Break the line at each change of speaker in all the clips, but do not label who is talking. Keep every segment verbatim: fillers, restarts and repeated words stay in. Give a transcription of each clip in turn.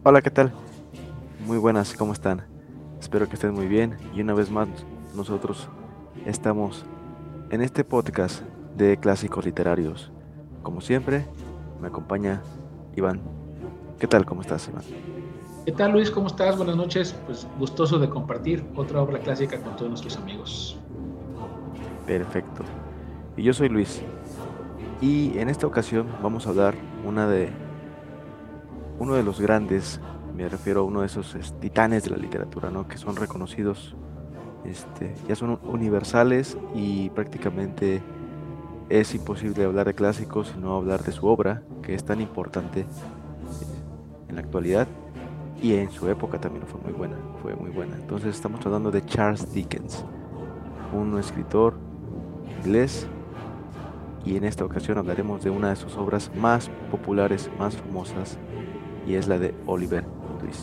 Hola, ¿qué tal? Muy buenas, ¿cómo están? Espero que estén muy bien y una vez más nosotros estamos en este podcast de clásicos literarios. Como siempre, me acompaña Iván. ¿Qué tal? ¿Cómo estás, Iván?
¿Qué tal, Luis? ¿Cómo estás? Buenas noches. Pues gustoso de compartir otra obra clásica con todos nuestros amigos.
Perfecto. Y yo soy Luis. Y en esta ocasión vamos a hablar una de uno de los grandes, me refiero a uno de esos es, titanes de la literatura, ¿no? Que son reconocidos, este, ya son universales y prácticamente es imposible hablar de clásicos y no hablar de su obra, que es tan importante eh, en la actualidad y en su época también fue muy buena, fue muy buena. Entonces estamos hablando de Charles Dickens, un escritor inglés, y en esta ocasión hablaremos de una de sus obras más populares, más famosas, y es la de Oliver Twist.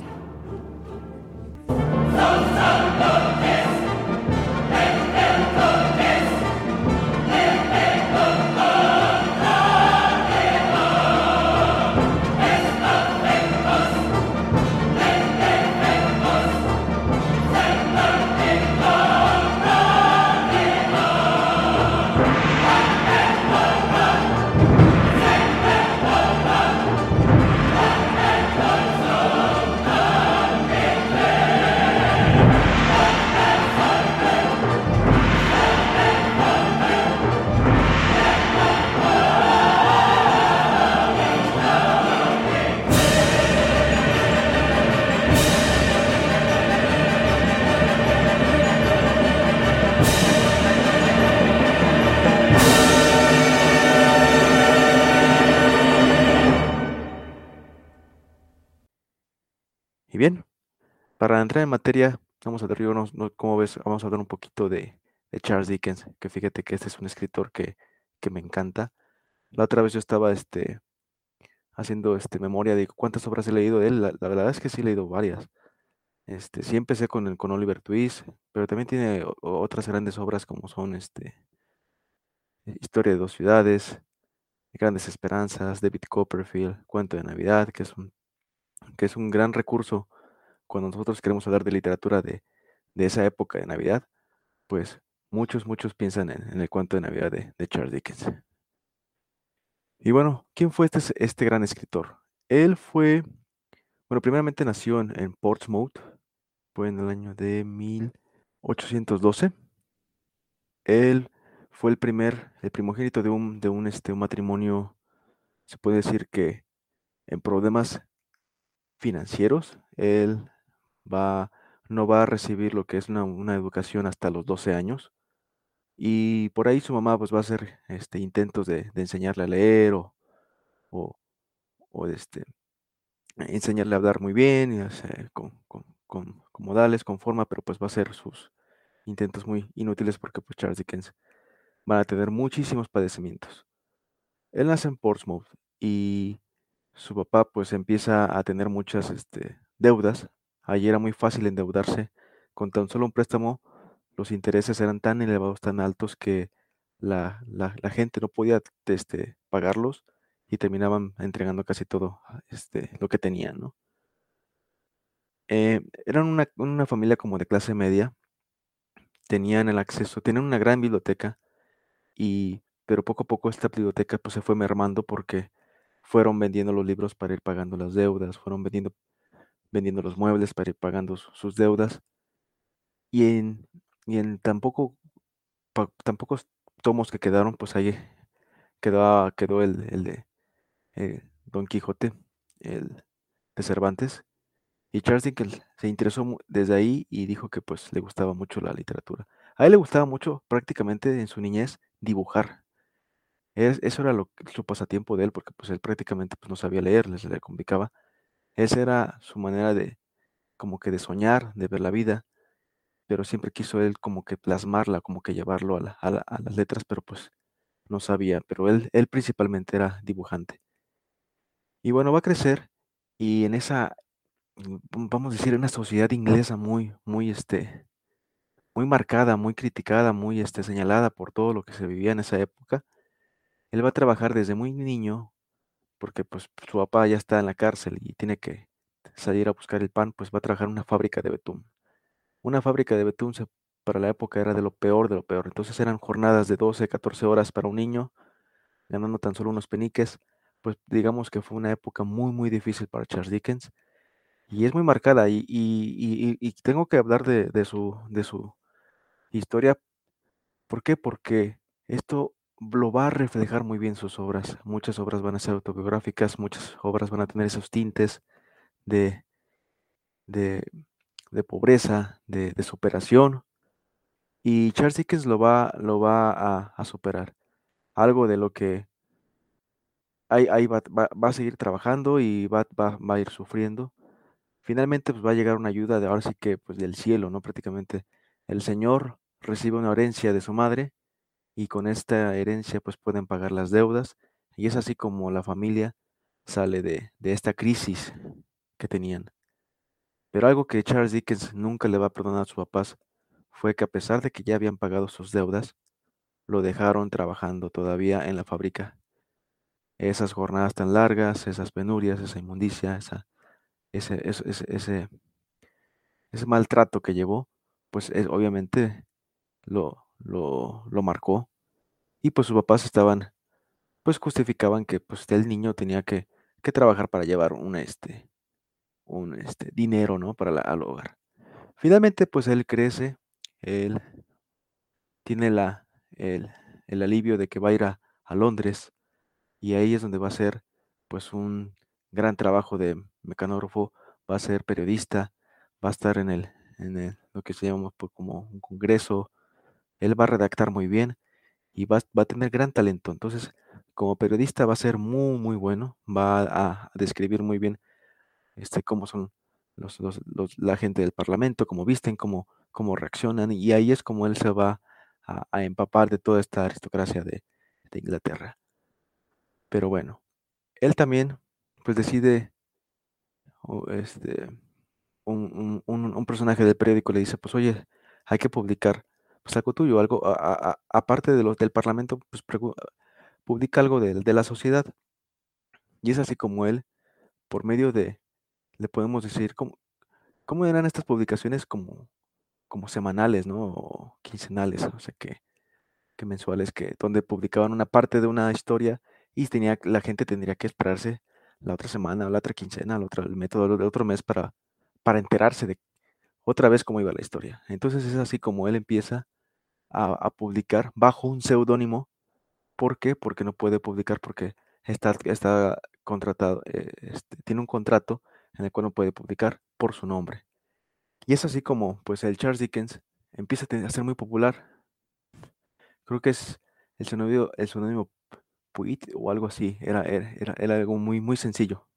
Y bien, para entrar en materia, vamos a ver, yo no- no- ¿cómo ves? Vamos a hablar un poquito de, de Charles Dickens, que fíjate que este es un escritor que, que me encanta. La otra vez yo estaba este, haciendo este, memoria de cuántas obras he leído de él. La, la verdad es que sí he leído varias. Este, sí empecé con, el, con Oliver Twist, pero también tiene o- o- otras grandes obras como son este, Historia de dos ciudades, Grandes Esperanzas, David Copperfield, Cuento de Navidad, que es un, que es un gran recurso cuando nosotros queremos hablar de literatura de, de esa época de Navidad. Pues muchos, muchos piensan en, en el Cuento de Navidad de, de Charles Dickens. Y bueno, ¿quién fue este, este gran escritor? Él fue, bueno, primeramente nació en, en Portsmouth, fue en el año de mil ochocientos doce. Él fue el primer, el primogénito de un, de un, este, un matrimonio, se puede decir que en problemas financieros. Él va, no va a recibir lo que es una, una educación hasta los doce años. Y por ahí su mamá pues va a hacer este, intentos de, de enseñarle a leer o, o, o, este, enseñarle a hablar muy bien y hacer con, con, con, con modales, con forma, pero pues va a ser sus intentos muy inútiles porque pues Charles Dickens van a tener muchísimos padecimientos. Él nace en Portsmouth y su papá pues empieza a tener muchas este, deudas. Allí era muy fácil endeudarse. Con tan solo un préstamo, los intereses eran tan elevados, tan altos que la, la- la gente no podía este, pagarlos y terminaban entregando casi todo este, lo que tenían, ¿no? Eh, eran una, una familia como de clase media, tenían el acceso, tenían una gran biblioteca y, pero poco a poco esta biblioteca pues se fue mermando porque fueron vendiendo los libros para ir pagando las deudas, fueron vendiendo, vendiendo los muebles para ir pagando su- sus deudas y en, y en tan poco, pa- tan pocos tomos que quedaron, pues ahí quedó, quedó el, el de eh, Don Quijote, el de Cervantes. Y Charles Dickens se interesó mu- desde ahí y dijo que pues le gustaba mucho la literatura. A él le gustaba mucho prácticamente en su niñez dibujar. Es- eso era lo, su pasatiempo de él porque pues él prácticamente pues, no sabía leer, les le complicaba. Esa era su manera de como que de soñar, de ver la vida, pero siempre quiso él como que plasmarla, como que llevarlo a, la- a la- a las letras, pero pues no sabía, pero él, él principalmente era dibujante. Y bueno, va a crecer y en esa, mm, vamos a decir, en una sociedad inglesa muy, muy, este, muy marcada, muy criticada, muy, este, señalada por todo lo que se vivía en esa época, él va a trabajar desde muy niño porque pues su papá ya está en la cárcel y tiene que salir a buscar el pan, pues va a trabajar en una fábrica de betún. Una fábrica de betún se- para la época era de lo peor de lo peor. Entonces eran jornadas de doce, catorce horas para un niño, ganando tan solo unos peniques. Pues digamos que fue una época muy, muy difícil para Charles Dickens y es muy marcada. Y, y- y- y tengo que hablar de, de su, de su historia. ¿Por qué? Porque esto lo va a reflejar muy bien sus obras. Muchas obras van a ser autobiográficas, muchas obras van a tener esos tintes de, de, de pobreza, de, de superación. Y Charles Dickens lo va, lo va a, a superar. Algo de lo que ahí, ahí va, va- va a seguir trabajando y va, va, va a ir sufriendo. Finalmente, pues va a llegar una ayuda de ahora sí que pues del cielo, ¿no? Prácticamente el señor recibe una herencia de su madre y con esta herencia pues pueden pagar las deudas y es así como la familia sale de, de esta crisis que tenían. Pero algo que Charles Dickens nunca le va a perdonar a sus papás fue que a pesar de que ya habían pagado sus deudas, lo dejaron trabajando todavía en la fábrica. Esas jornadas tan largas, esas penurias, esa inmundicia, esa, ese, ese, ese, ese- ese maltrato que llevó, pues es- obviamente lo, lo, lo marcó. Y pues sus papás estaban, pues justificaban que pues el niño tenía que, que trabajar para llevar un, este, un este, dinero, ¿no? Para la- al hogar. Finalmente, pues él crece, él tiene la, el, el alivio de que va a ir a, a Londres y ahí es donde va a ser pues un gran trabajo de mecanógrafo, va a ser periodista, va a estar en el, en el- lo que se llama pues, como un congreso, él va a redactar muy bien y va, va a tener gran talento. Entonces, como periodista va a ser muy, muy bueno, va a, describir muy bien este, cómo son los, los- los- la gente del Parlamento, cómo visten, cómo, cómo reaccionan, y ahí es como él se va a, a empapar de toda esta aristocracia de, de Inglaterra. Pero bueno, él también, pues decide, o, este, un, un- un- un personaje del periódico le dice, pues oye, hay que publicar pues algo tuyo, algo, a- a- a- aparte de los del Parlamento, pues pregu- publica algo de, de la sociedad. Y es así como él, por medio de, le podemos decir, ¿cómo, cómo eran estas publicaciones como, como semanales, ¿no? O quincenales, o sea, que, que mensuales, que donde publicaban una parte de una historia y tenía, la gente tendría que esperarse la otra semana, o la otra quincena, el otro, el método del otro mes para, para enterarse de otra vez cómo iba la historia. Entonces es así como él empieza a, a publicar bajo un seudónimo. ¿Por qué? Porque no puede publicar porque está, está contratado, eh, este, tiene un contrato en el cual no puede publicar por su nombre. Y es así como pues el Charles Dickens empieza a, ten- a ser muy popular. Creo que es el seudónimo, el seudónimo Puig o algo así. Era, era, era, era algo muy, muy sencillo.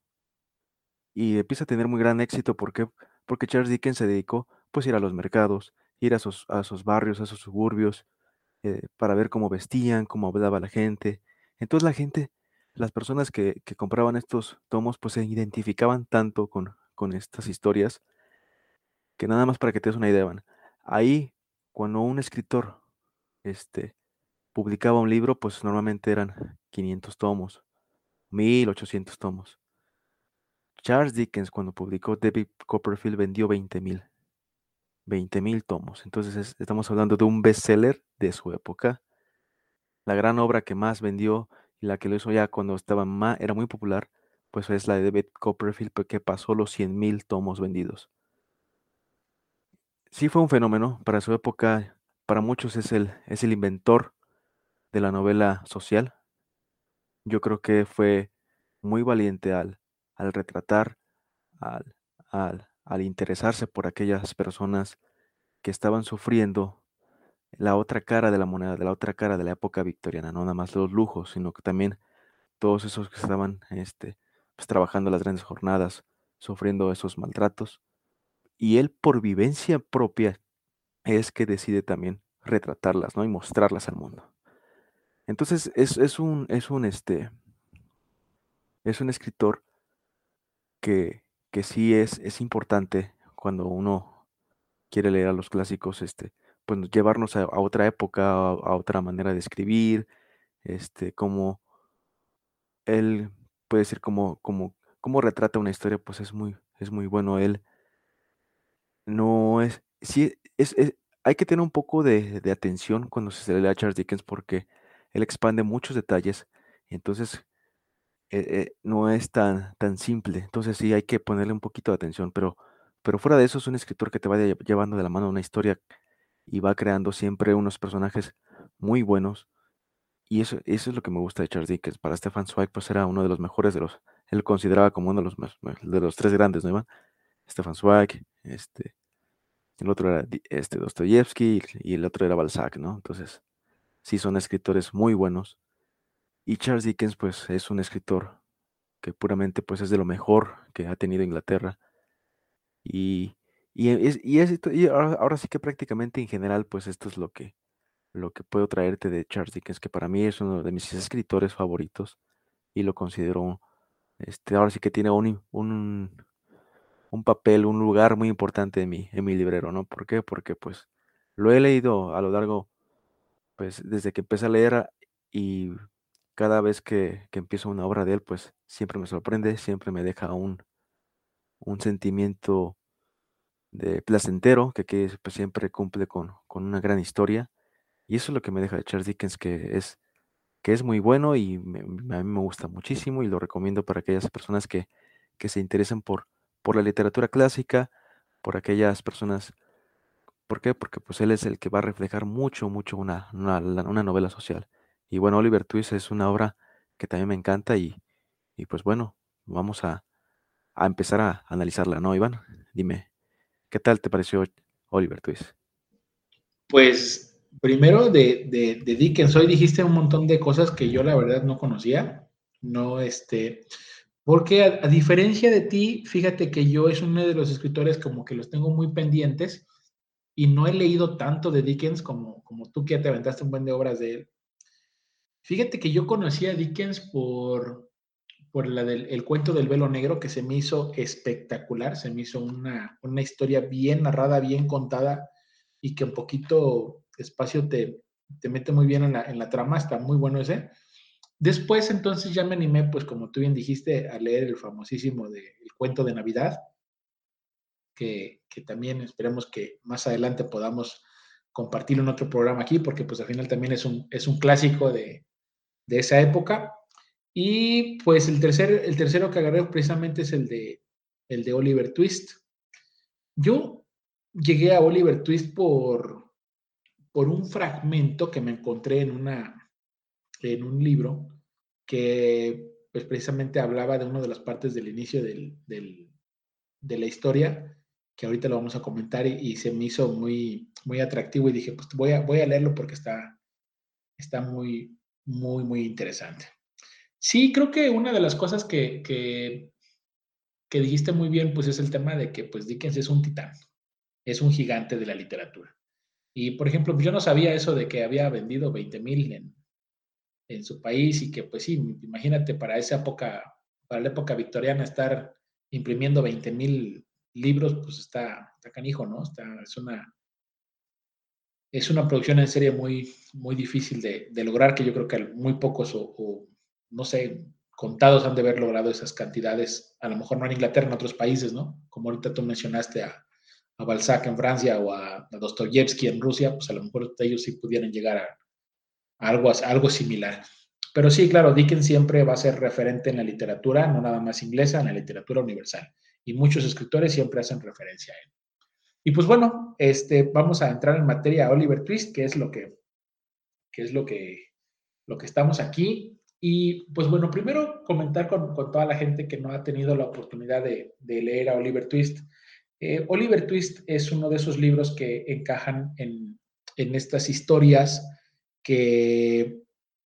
Y empieza a tener muy gran éxito. ¿Por qué? Porque Charles Dickens se dedicó pues a ir a los mercados, ir a sus, a sus barrios, a sus suburbios, eh, para ver cómo vestían, cómo hablaba la gente. Entonces la gente, las personas que, que compraban estos tomos, pues se identificaban tanto con, con estas historias que nada más para que te des una idea, van. Ahí, cuando un escritor este, publicaba un libro, pues normalmente eran quinientos tomos, mil ochocientos tomos. Charles Dickens, cuando publicó David Copperfield, vendió veinte mil, veinte mil tomos. Entonces es- estamos hablando de un bestseller de su época. La gran obra que más vendió y la que lo hizo ya cuando estaba más, era muy popular, pues es la de David Copperfield, pe- que pasó los cien mil tomos vendidos. Sí fue un fenómeno para su época, para muchos es el, es el inventor de la novela social. Yo creo que fue muy valiente al, al retratar, al, al, al interesarse por aquellas personas que estaban sufriendo la otra cara de la moneda, de la otra cara de la época victoriana, no nada más los lujos, sino que también todos esos que estaban este, pues, trabajando las grandes jornadas, sufriendo esos maltratos. Y él por vivencia propia es que decide también retratarlas, ¿no? Y mostrarlas al mundo. Entonces es, es un, es un, este, es un escritor que, que sí es, es importante cuando uno quiere leer a los clásicos, este, pues llevarnos a, a otra época, a, a otra manera de escribir, este, como él puede decir como, como, cómo retrata una historia, pues es muy, es muy bueno él. No es, sí, es, es- hay que tener un poco de, de atención cuando se lee a Charles Dickens porque él expande muchos detalles, entonces eh, eh, no es tan, tan simple, entonces sí hay que ponerle un poquito de atención, pero, pero fuera de eso es un escritor que te va lle- llevando de la mano una historia y va creando siempre unos personajes muy buenos, y eso, eso es lo que me gusta de Charles Dickens. Para Stefan Zweig pues era uno de los mejores de los, él lo consideraba como uno de los, más- de los tres grandes, ¿no, Iván? Stefan Zweig, este el otro era Di- este, Dostoyevsky y el otro era Balzac, ¿no? Entonces, sí son escritores muy buenos. Y Charles Dickens, pues, es un escritor que puramente, pues, es de lo mejor que ha tenido Inglaterra. Y, y, es, y, es- y ahora, ahora sí que prácticamente en general, pues, esto es lo que, lo que puedo traerte de Charles Dickens, que para mí es uno de mis escritores favoritos y lo considero, este, ahora sí que tiene un, un, un papel, un lugar muy importante en mi, en mi librero, ¿no? ¿Por qué? Porque, pues, lo he leído a lo largo pues desde que empecé a leer a- y cada vez que, que empiezo una obra de él, pues siempre me sorprende, siempre me deja un, un sentimiento de placentero, que, que pues, siempre cumple con, con una gran historia. Y eso es lo que me deja de Charles Dickens, que es, que es muy bueno y me- me- a mí me gusta muchísimo y lo recomiendo para aquellas personas que, que se interesen por, por la literatura clásica, por aquellas personas. ¿Por qué? Porque pues él es el que va a reflejar mucho, mucho una, una, la- una novela social. Y bueno, Oliver Twist es una obra que también me encanta y, y pues bueno, vamos a, a empezar a analizarla, ¿no, Iván? Dime, ¿qué tal te pareció Oliver Twist?
Pues primero de, de, de Dickens, hoy dijiste un montón de cosas que yo la verdad no conocía, no, este, porque a, a diferencia de ti, fíjate que yo es uno de los escritores como que los tengo muy pendientes y no he leído tanto de Dickens como, como tú que ya te aventaste un buen de obras de él. Fíjate que yo conocí a Dickens por, por la del el cuento del velo negro, que se me hizo espectacular, se me hizo una, una historia bien narrada, bien contada y que un poquito espacio te, te mete muy bien en la, en la trama, está muy bueno ese. Después entonces ya me animé, pues como tú bien dijiste, a leer el famosísimo de, el cuento de Navidad, que, que también esperemos que más adelante podamos compartirlo en otro programa aquí, porque pues al final también es un, es un clásico de, de esa época. Y pues el, tercer, el tercero que agarré precisamente es el de, el de Oliver Twist. Yo llegué a Oliver Twist por, por un fragmento que me encontré en, una, en un libro que pues precisamente hablaba de una de las partes del inicio del, del, de la historia, que ahorita lo vamos a comentar y, y, se me hizo muy, muy atractivo y dije, pues voy a, voy a leerlo porque está, está muy, muy, muy interesante. Sí, creo que una de las cosas que, que, que dijiste muy bien, pues es el tema de que pues Dickens es un titán, es un gigante de la literatura. Y por ejemplo, yo no sabía eso de que había vendido veinte mil en, en su país y que pues sí, imagínate para esa época, para la época victoriana estar imprimiendo veinte mil libros, pues está, está canijo, ¿no? Está, es una, es una producción en serie muy, muy difícil de, de lograr, que yo creo que muy pocos o, o, no sé, contados han de haber logrado esas cantidades, a lo mejor no en Inglaterra, en otros países, ¿no? Como ahorita tú mencionaste a, a Balzac en Francia o a, a Dostoyevsky en Rusia, pues a lo mejor ellos sí pudieran llegar a, a algo, a algo similar. Pero sí, claro, Dickens siempre va a ser referente en la literatura, no nada más inglesa, en la literatura universal. Y muchos escritores siempre hacen referencia a él. Y pues bueno, este, vamos a entrar en materia a Oliver Twist, que es lo que, que es lo que, lo que estamos aquí. Y pues bueno, primero comentar con, con toda la gente que no ha tenido la oportunidad de, de leer a Oliver Twist. Eh, Oliver Twist es uno de esos libros que encajan en, en estas historias que,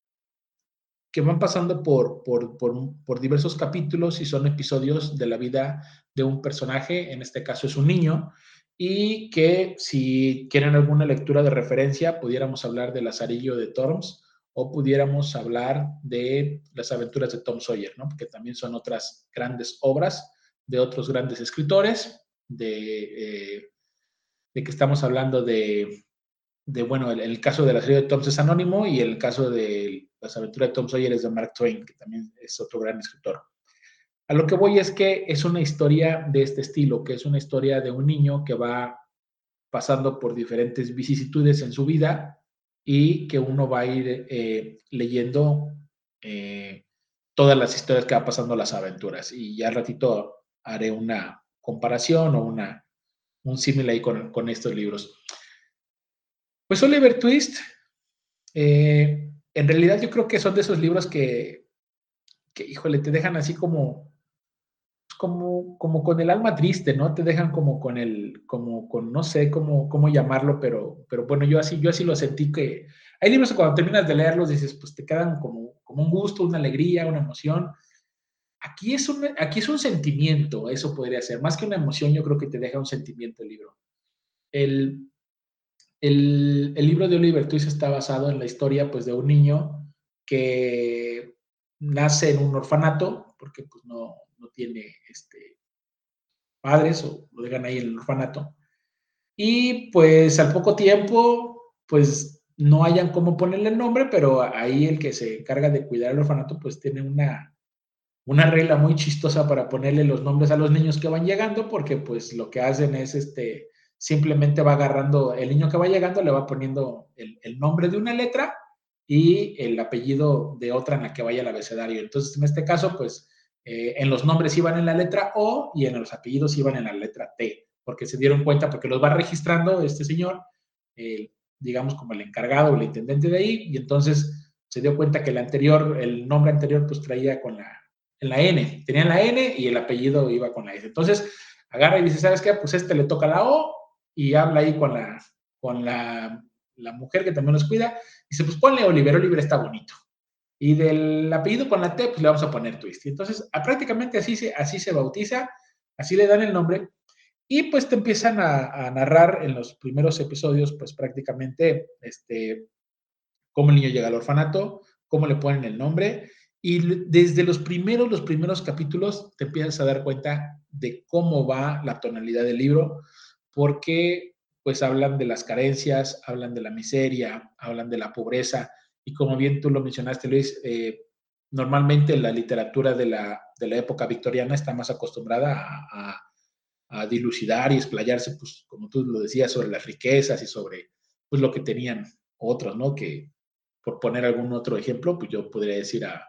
que van pasando por, por, por, por diversos capítulos y son episodios de la vida de un personaje, en este caso es un niño, y que si quieren alguna lectura de referencia, pudiéramos hablar de Lazarillo de Torms o pudiéramos hablar de las aventuras de Tom Sawyer, ¿no? Porque también son otras grandes obras de otros grandes escritores, de, eh, de que estamos hablando de, de bueno, el, el caso de la serie de Tom es anónimo y el caso de las aventuras de Tom Sawyer es de Mark Twain, que también es otro gran escritor. A lo que voy es que es una historia de este estilo, que es una historia de un niño que va pasando por diferentes vicisitudes en su vida y que uno va a ir eh, leyendo eh, todas las historias que va pasando las aventuras. Y ya al ratito haré una comparación o una, un símil ahí con, con estos libros. Pues Oliver Twist, eh, en realidad yo creo que son de esos libros que, que, híjole, te dejan así como como, como con el alma triste, ¿no? Te dejan como con el, como con, no sé cómo, cómo llamarlo, pero, pero bueno, yo así, yo así lo sentí que hay libros que cuando terminas de leerlos dices, pues te quedan como, como un gusto, una alegría, una emoción. Aquí es, un, aquí es un sentimiento, eso podría ser. Más que una emoción, yo creo que te deja un sentimiento el libro. El, el, el libro de Oliver Twist está basado en la historia pues, de un niño que nace en un orfanato, porque pues no, no tiene este, padres o lo dejan ahí en el orfanato. Y pues al poco tiempo, pues no hayan cómo ponerle el nombre, pero ahí el que se encarga de cuidar el orfanato, pues tiene una, una regla muy chistosa para ponerle los nombres a los niños que van llegando, porque pues lo que hacen es este, simplemente va agarrando, el niño que va llegando le va poniendo el, el nombre de una letra y el apellido de otra en la que vaya el abecedario. Entonces, en este caso, pues eh, en los nombres iban en la letra O y en los apellidos iban en la letra T, porque se dieron cuenta, porque los va registrando este señor, eh, digamos como el encargado o el intendente de ahí, y entonces se dio cuenta que el anterior, el nombre anterior, pues traía con la, en la N, tenían la N y el apellido iba con la S. Entonces agarra y dice, ¿sabes qué? Pues este le toca la O y habla ahí con la, con la, la mujer que también los cuida. Dice, pues ponle Oliver, Oliver está bonito. Y del apellido con la T, pues le vamos a poner Twist. Y entonces, a, prácticamente así se, así se bautiza, así le dan el nombre. Y pues te empiezan a, a narrar en los primeros episodios, pues prácticamente, este, cómo el niño llega al orfanato, cómo le ponen el nombre. Y desde los primeros, los primeros capítulos te empiezas a dar cuenta de cómo va la tonalidad del libro, porque pues hablan de las carencias, hablan de la miseria, hablan de la pobreza, y como bien tú lo mencionaste, Luis, eh, normalmente la literatura de la, de la época victoriana está más acostumbrada a, a, a dilucidar y explayarse, pues como tú lo decías, sobre las riquezas y sobre pues, lo que tenían otros, ¿no? Que por poner algún otro ejemplo, pues yo podría decir a,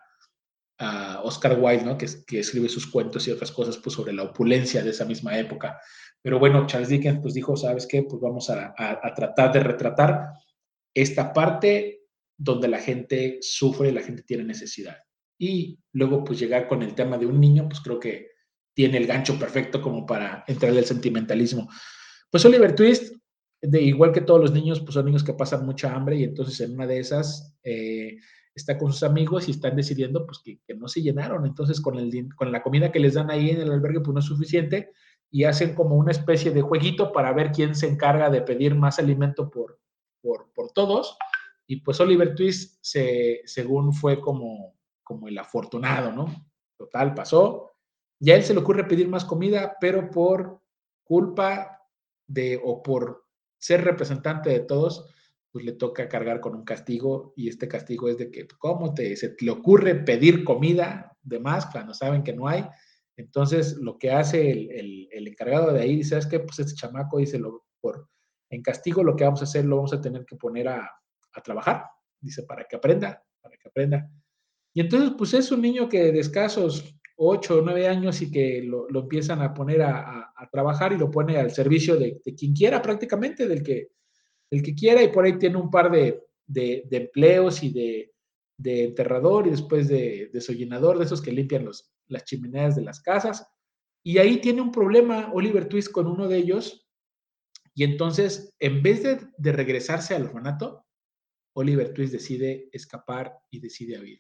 a Oscar Wilde, ¿no? Que, que, escribe sus cuentos y otras cosas pues, sobre la opulencia de esa misma época. Pero bueno, Charles Dickens pues dijo, ¿sabes qué? Pues vamos a, a, a tratar de retratar esta parte donde la gente sufre, la gente tiene necesidad. Y luego pues llegar con el tema de un niño, pues creo que tiene el gancho perfecto como para entrarle al sentimentalismo. Pues Oliver Twist, de igual que todos los niños, pues son niños que pasan mucha hambre y entonces en una de esas eh, está con sus amigos y están decidiendo pues que, que no se llenaron. Entonces con, el, con la comida que les dan ahí en el albergue pues no es suficiente y hacen como una especie de jueguito para ver quién se encarga de pedir más alimento por, por, por todos. Y pues Oliver Twist se, según fue como, como el afortunado, ¿no? Total, pasó. Y a él se le ocurre pedir más comida, pero por culpa de o por ser representante de todos, pues le toca cargar con un castigo y este castigo es de que, ¿cómo te, se te le ocurre pedir comida de más cuando saben que no hay? Entonces, lo que hace el, el, el encargado de ahí, ¿sabes qué? Pues este chamaco dice, lo, por, en castigo lo que vamos a hacer, lo vamos a tener que poner a, a trabajar, dice, para que aprenda, para que aprenda. Y entonces, pues es un niño que de escasos ocho o nueve años y que lo, lo empiezan a poner a, a, a, trabajar y lo pone al servicio de, de quien quiera prácticamente, del que, del que quiera, y por ahí tiene un par de, de, de empleos y de, de enterrador y después de desollinador, de esos que limpian los, las chimeneas de las casas. Y ahí tiene un problema Oliver Twist con uno de ellos, y entonces, en vez de, de regresarse al orfanato, Oliver Twist decide escapar y decide huir.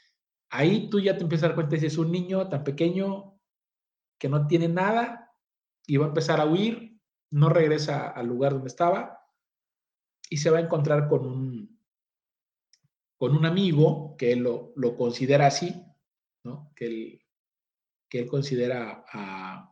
Ahí tú ya te empiezas a dar cuenta si es un niño tan pequeño que no tiene nada y va a empezar a huir, no regresa al lugar donde estaba y se va a encontrar con un, con un amigo que él lo, lo considera así, ¿no? Que él, que él considera a,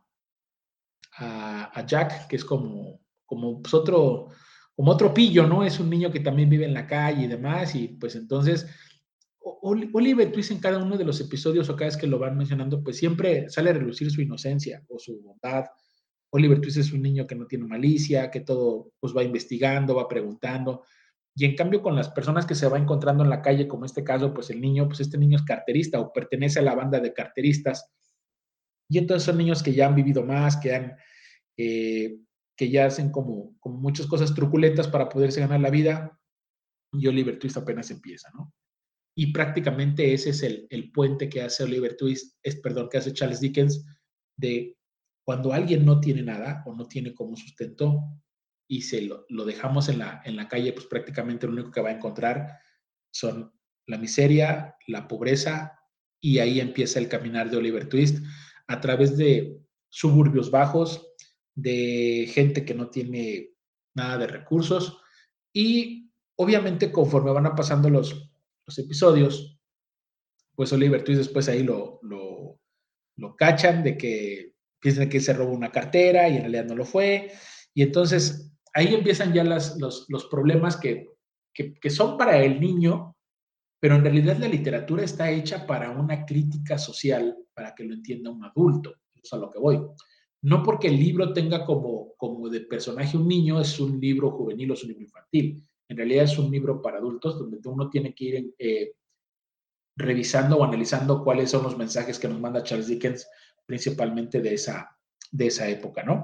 a, a Jack, que es como, como pues otro, como otro pillo, ¿no? Es un niño que también vive en la calle y demás, y pues entonces Oliver Twist en cada uno de los episodios o cada vez que lo van mencionando, pues siempre sale a relucir su inocencia o su bondad. Oliver Twist es un niño que no tiene malicia, que todo pues va investigando, va preguntando. Y en cambio con las personas que se va encontrando en la calle, como este caso, pues el niño, pues este niño es carterista o pertenece a la banda de carteristas. Y entonces son niños que ya han vivido más, que han, eh, que ya hacen como, como muchas cosas truculentas para poderse ganar la vida. Y Oliver Twist apenas empieza, ¿no? Y prácticamente ese es el, el puente que hace Oliver Twist, es, perdón, que hace Charles Dickens, de cuando alguien no tiene nada o no tiene como sustento y se lo, lo dejamos en la, en la calle, pues prácticamente lo único que va a encontrar son la miseria, la pobreza, y ahí empieza el caminar de Oliver Twist a través de suburbios bajos, de gente que no tiene nada de recursos, y obviamente conforme van a pasando los, los episodios, pues Oliver Twist después ahí lo, lo, lo cachan de que piensan que se robó una cartera y en realidad no lo fue. Y entonces ahí empiezan ya las, los, los problemas que, que, que son para el niño, pero en realidad la literatura está hecha para una crítica social, para que lo entienda un adulto. Eso es a lo que voy. No porque el libro tenga como, como de personaje un niño, es un libro juvenil o es un libro infantil. En realidad es un libro para adultos donde uno tiene que ir eh, revisando o analizando cuáles son los mensajes que nos manda Charles Dickens, principalmente de esa, de esa época, ¿no?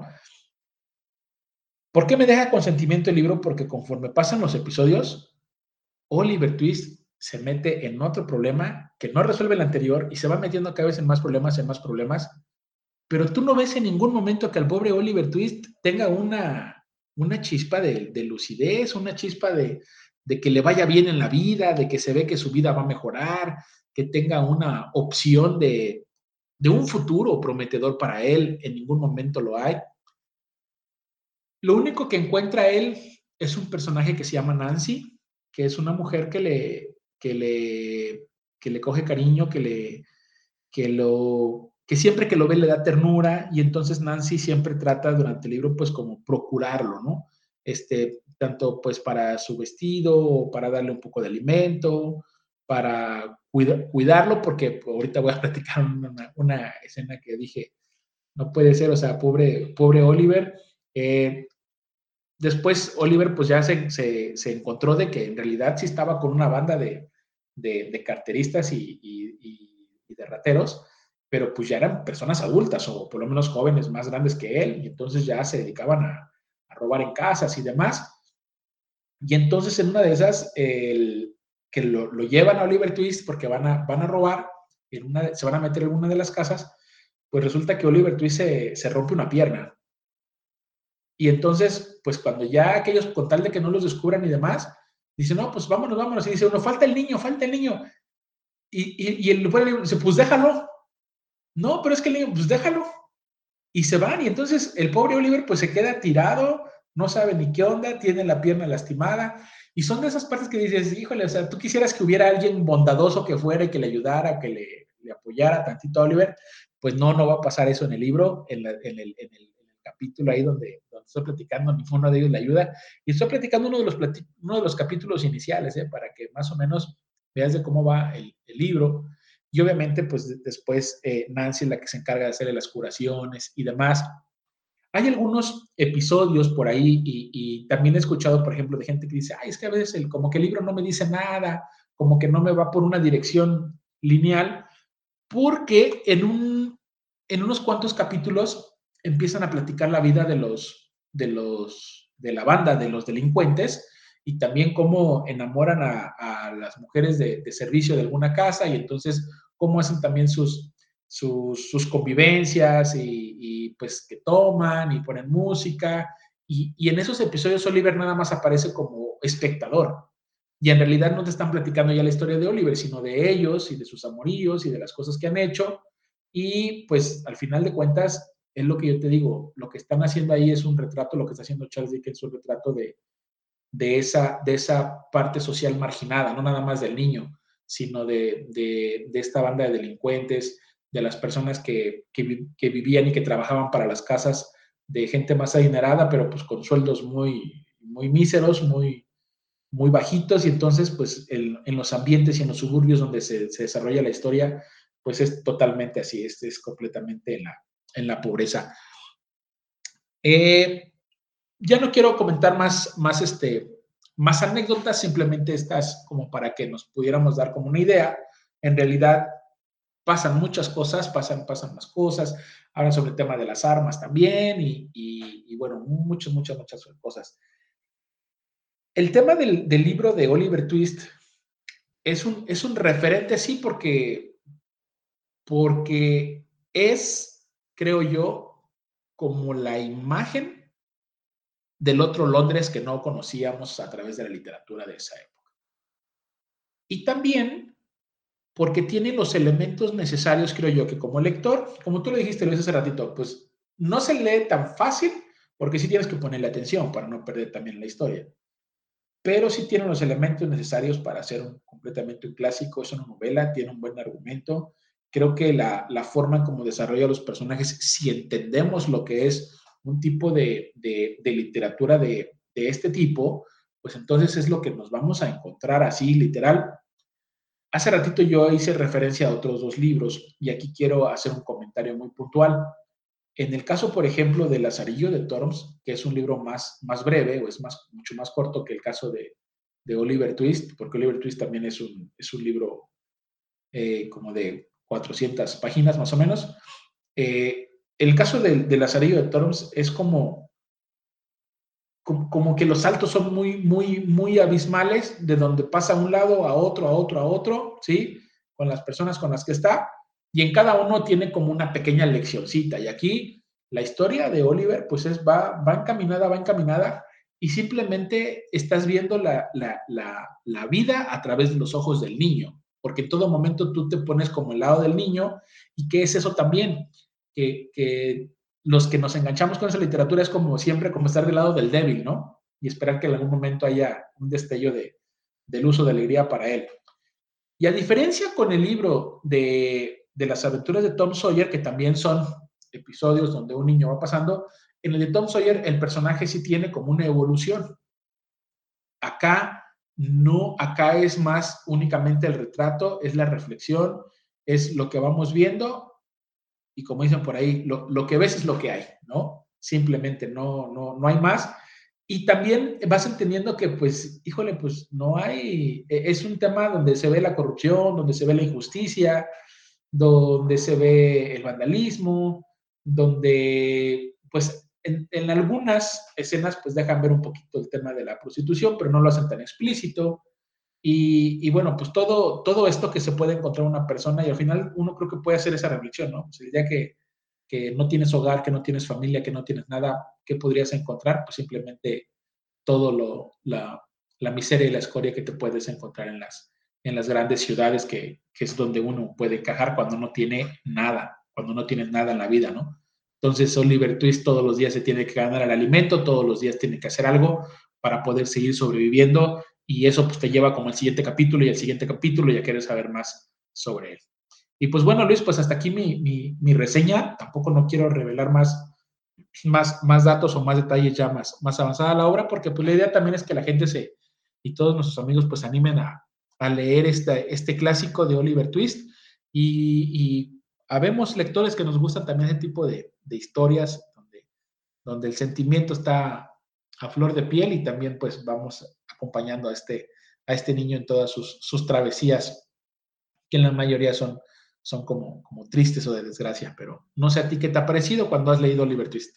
¿Por qué me deja con sentimiento el libro? Porque conforme pasan los episodios, Oliver Twist se mete en otro problema que no resuelve el anterior y se va metiendo cada vez en más problemas, en más problemas, pero tú no ves en ningún momento que al pobre Oliver Twist tenga una, una chispa de, de lucidez, una chispa de, de que le vaya bien en la vida, de que se ve que su vida va a mejorar, que tenga una opción de, de un futuro prometedor para él, en ningún momento lo hay. Lo único que encuentra él es un personaje que se llama Nancy, que es una mujer que le, que le, que le coge cariño, que, le, que, lo, que siempre que lo ve le da ternura, y entonces Nancy siempre trata durante el libro pues como procurarlo, ¿no? Este, tanto pues para su vestido, para darle un poco de alimento, para cuida, cuidarlo, porque ahorita voy a platicar una, una escena que dije, no puede ser, o sea, pobre, pobre Oliver. Eh, después Oliver pues ya se, se, se, encontró de que en realidad sí estaba con una banda de, de, de carteristas y, y, y, de rateros, pero pues ya eran personas adultas o por lo menos jóvenes más grandes que él, y entonces ya se dedicaban a, a robar en casas y demás. Y entonces en una de esas, el, que lo, lo, llevan a Oliver Twist porque van a, van a robar, en una, se van a meter en una de las casas, pues resulta que Oliver Twist se, se rompe una pierna. Y entonces, pues cuando ya aquellos, con tal de que no los descubran y demás, dicen, no, pues vámonos, vámonos. Y dice uno, falta el niño, falta el niño. Y, y, y el niño dice, pues déjalo. No, pero es que el niño, pues déjalo. Y se van. Y entonces el pobre Oliver, pues se queda tirado, no sabe ni qué onda, tiene la pierna lastimada. Y son de esas partes que dices, híjole, o sea, tú quisieras que hubiera alguien bondadoso que fuera y que le ayudara, que le, le apoyara tantito a Oliver. Pues no, no va a pasar eso en el libro, en, la, en, el, en el capítulo ahí donde, donde estoy platicando, ninguno de ellos le ayuda. Y estoy platicando uno de los, uno de los capítulos iniciales, ¿eh? Para que más o menos veas de cómo va el, el libro. Y obviamente, pues después eh, Nancy es la que se encarga de hacerle las curaciones y demás. Hay algunos episodios por ahí y, y también he escuchado, por ejemplo, de gente que dice, ay, es que a veces el, como que el libro no me dice nada, como que no me va por una dirección lineal, porque en, un, en unos cuantos capítulos empiezan a platicar la vida de los, de los, de la banda, de los delincuentes, y también cómo enamoran a, a las mujeres de, de, servicio de alguna casa, y entonces cómo hacen también sus, sus, sus convivencias, y, y, pues que toman y ponen música, y, y en esos episodios Oliver nada más aparece como espectador. Y en realidad no te están platicando ya la historia de Oliver, sino de ellos y de sus amoríos y de las cosas que han hecho. Y pues al final de cuentas, es lo que yo te digo, lo que están haciendo ahí es un retrato, lo que está haciendo Charles Dickens es un retrato de, de, esa, de esa parte social marginada, no nada más del niño, sino de, de, de esta banda de delincuentes, de las personas que, que, que vivían y que trabajaban para las casas de gente más adinerada, pero pues con sueldos muy, muy míseros, muy muy bajitos y entonces pues el, en los ambientes y en los suburbios donde se, se, desarrolla la historia, pues es totalmente así, es, es completamente en la, en la pobreza. Eh, ya no quiero comentar más, más, este, más anécdotas, simplemente estas como para que nos pudiéramos dar como una idea. En realidad pasan muchas cosas, pasan, pasan más cosas, hablan sobre el tema de las armas también y, y, y bueno, muchas, muchas, muchas cosas. El tema del, del libro de Oliver Twist es un, es un referente, sí, porque, porque es, creo yo, como la imagen del otro Londres que no conocíamos a través de la literatura de esa época. Y también porque tiene los elementos necesarios, creo yo, que como lector, como tú lo dijiste, Luis, hace ratito, pues no se lee tan fácil, porque sí tienes que ponerle atención para no perder también la historia. Pero sí tiene los elementos necesarios para hacer un, completamente un clásico, es una novela, tiene un buen argumento. Creo que la, la forma en cómo desarrolla los personajes, si entendemos lo que es un tipo de, de, de literatura de, de este tipo, pues entonces es lo que nos vamos a encontrar así, literal. Hace ratito yo hice referencia a otros dos libros y aquí quiero hacer un comentario muy puntual. En el caso, por ejemplo, de Lazarillo de Torms, que es un libro más, más breve o es más, mucho más corto que el caso de, de Oliver Twist, porque Oliver Twist también es un, es un libro eh, como de cuatrocientas páginas más o menos. Eh, el caso de, de Lazarillo de Torms es como, como, como, que los saltos son muy, muy, muy abismales, de donde pasa a un lado a otro, a otro, a otro, ¿sí? Con las personas con las que está, y en cada uno tiene como una pequeña leccioncita, y aquí la historia de Oliver, pues es, va, va encaminada, va encaminada, y simplemente estás viendo la, la, la, la vida a través de los ojos del niño, porque en todo momento tú te pones como el lado del niño, y ¿qué es eso también? Que, que los que nos enganchamos con esa literatura es como siempre, como estar del lado del débil, ¿no? Y esperar que en algún momento haya un destello de, del uso de alegría para él. Y a diferencia con el libro de, de las aventuras de Tom Sawyer, que también son episodios donde un niño va pasando, en el de Tom Sawyer el personaje sí tiene como una evolución. Acá no, acá es más únicamente el retrato, es la reflexión, es lo que vamos viendo y como dicen por ahí, lo, lo, que ves es lo que hay, ¿no? Simplemente no, no, no hay más. Y también vas entendiendo que, pues, híjole, pues no hay, es un tema donde se ve la corrupción, donde se ve la injusticia, donde se ve el vandalismo, donde, pues, en, en algunas escenas, pues dejan ver un poquito el tema de la prostitución, pero no lo hacen tan explícito. Y, y, bueno, pues todo, todo esto que se puede encontrar una persona y al final uno creo que puede hacer esa reflexión, ¿no? O sea, el día que, que no tienes hogar, que no tienes familia, que no tienes nada, ¿qué podrías encontrar? Pues simplemente todo lo, la, la miseria y la escoria que te puedes encontrar en las, en las grandes ciudades, que, que es donde uno puede encajar cuando no tiene nada, cuando no tienes nada en la vida, ¿no? Entonces Oliver Twist todos los días se tiene que ganar el alimento, todos los días tiene que hacer algo para poder seguir sobreviviendo y eso pues te lleva como al siguiente capítulo y al siguiente capítulo y ya quieres saber más sobre él. Y pues bueno, Luis, pues hasta aquí mi, mi, mi reseña. Tampoco no quiero revelar más, más, más datos o más detalles ya más, más avanzada la obra, porque pues la idea también es que la gente se, y todos nuestros amigos pues animen a, a leer este, este clásico de Oliver Twist y, y habemos lectores que nos gustan también ese tipo de, de historias donde, donde el sentimiento está a flor de piel y también pues vamos acompañando a este, a este niño en todas sus, sus travesías, que en la mayoría son, son como, como tristes o de desgracia, pero no sé a ti qué te ha parecido cuando has leído Oliver Twist.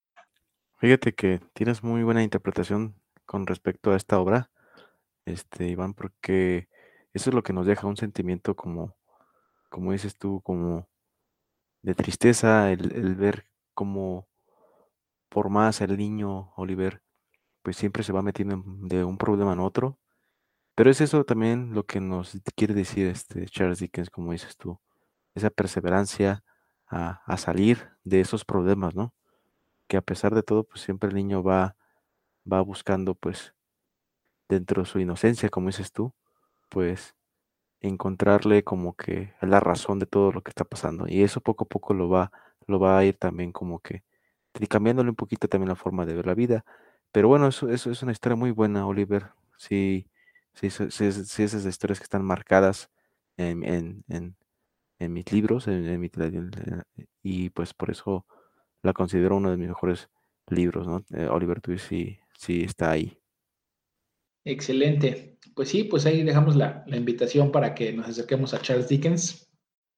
Fíjate que tienes muy buena interpretación con respecto a esta obra, este, Iván, porque eso es lo que nos deja un sentimiento como, como dices tú, como de tristeza, el, el ver cómo por más el niño Oliver, pues siempre se va metiendo en- de un problema en otro. Pero es eso también lo que nos quiere decir este Charles Dickens, como dices tú, esa perseverancia a, a salir de esos problemas, ¿no? Que a pesar de todo, pues siempre el niño va, va buscando, pues, dentro de su inocencia, como dices tú, pues encontrarle como que la razón de todo lo que está pasando. Y eso poco a poco lo va, lo va a ir también como que y cambiándole un poquito también la forma de ver la vida. Pero bueno, eso, eso es una historia muy buena, Oliver. Sí, sí, sí, sí, sí, sí, esas historias que están marcadas en, en, en, en mis libros, en, en mi, en- y pues por eso la considero uno de mis mejores libros, ¿no? Eh, Oliver Twist sí, sí está ahí.
Excelente. Pues sí, pues ahí dejamos la, la invitación para que nos acerquemos a Charles Dickens.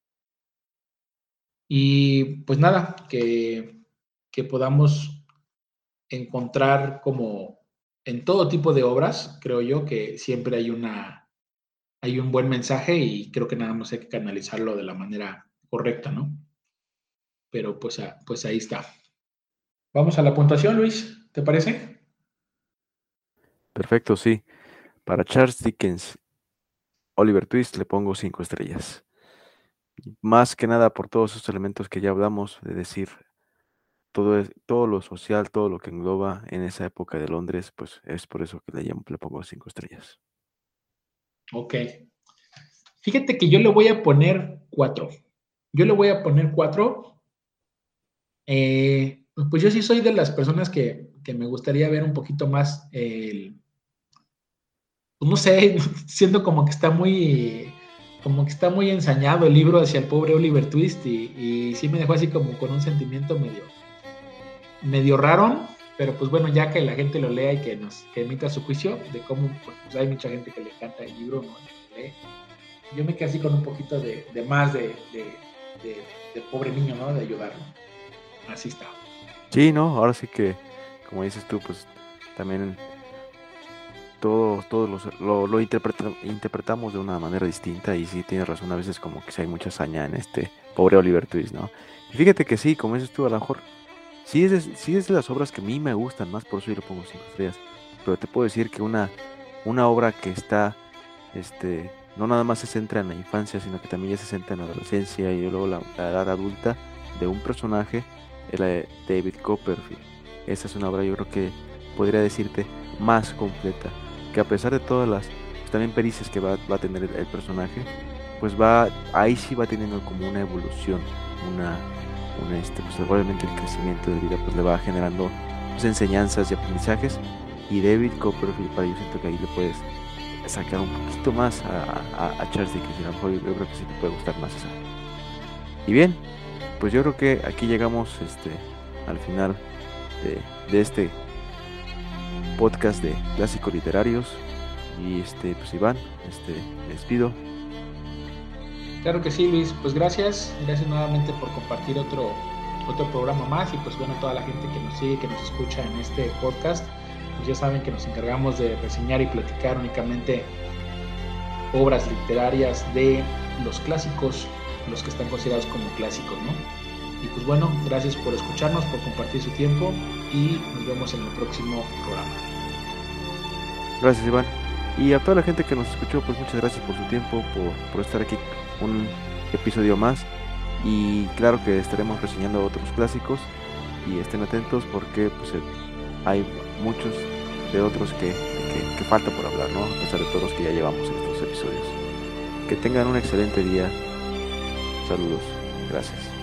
Y pues nada, que, que podamos encontrar como en todo tipo de obras, creo yo que siempre hay una, hay un buen mensaje y creo que nada más hay que canalizarlo de la manera correcta, ¿no? Pero pues, a- pues ahí está. Vamos a la puntuación, Luis, ¿te parece?
Perfecto, sí. Para Charles Dickens, Oliver Twist le pongo cinco estrellas. Más que nada por todos esos elementos que ya hablamos, de decir todo, es, todo lo social, todo lo que engloba en esa época de Londres, pues es por eso que le, llamo, le pongo cinco estrellas.
Ok. Fíjate que yo le voy a poner cuatro. Yo le voy a poner cuatro. Eh, pues yo sí soy de las personas que, que me gustaría ver un poquito más el, pues no sé, siento como que está muy, como que está muy ensañado el libro hacia el pobre Oliver Twist y, y sí me dejó así como con un sentimiento medio, medio raro, pero pues bueno, ya que la gente lo lea y que nos que emita su juicio de cómo, pues, pues hay mucha gente que le encanta el libro, ¿no? Que lo lee. Yo me quedé así con un poquito de, de más de, de, de, de pobre niño, ¿no? De ayudarlo. Así está.
Sí, ¿no? Ahora sí que, como dices tú, pues también todos, todos los- lo, lo interpreta- interpretamos de una manera distinta y sí tienes razón, a veces como que sí hay mucha hazaña en este pobre Oliver Twist, ¿no? Y fíjate que sí, como dices tú, a lo mejor sí es de, sí es de las obras que a mí me gustan más, por eso yo le pongo cinco estrellas, pero te puedo decir que una, una obra que está, este, no nada más se centra en la infancia, sino que también ya se centra en la adolescencia y luego la, la edad adulta de un personaje, es la de David Copperfield. Esa es una obra, yo creo que podría decirte más completa, que a pesar de todas las pues, también pericias que va, va a tener el, el personaje, pues va, ahí sí va teniendo como una evolución, una, una este, pues obviamente el crecimiento de vida pues le va generando pues, enseñanzas y aprendizajes, y David Copperfield, para yo siento que ahí le puedes sacar un poquito más a, a, a Charles Dickens, y a lo mejor yo creo que sí te puede gustar más esa. Y bien, pues yo creo que aquí llegamos este, al final de, de este podcast de clásicos literarios. Y este, pues Iván, este, me despido.
Claro que sí, Luis. Pues gracias. Gracias nuevamente por compartir otro, otro programa más. Y pues bueno, toda la gente que nos sigue, que nos escucha en este podcast, pues ya saben que nos encargamos de reseñar y platicar únicamente obras literarias de los clásicos, los que están considerados como clásicos, ¿no? Y pues bueno, gracias por escucharnos, por compartir su tiempo y nos vemos en el próximo programa.
Gracias, Iván. Y a toda la gente que nos escuchó, pues muchas gracias por su tiempo, por, por estar aquí un episodio más. Y claro que estaremos reseñando otros clásicos y estén atentos porque pues, eh, hay muchos de otros que, que, que falta por hablar, ¿no? A pesar de todos los que ya llevamos en estos episodios. Que tengan un excelente día. Saludos. Gracias.